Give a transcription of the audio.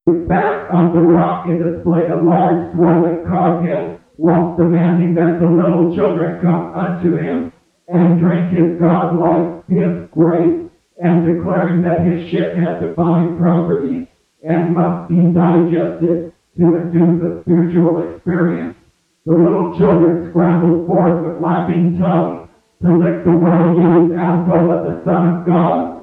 Back on the rock and displayed a large swollen carcass, once demanding that the little children come unto him and drink his God-like his grace, and declaring that his ship had divine properties and must be digested to induce a spiritual experience. The little children scrambled forth with lapping tongues to lick the well-used apple of the Son of God,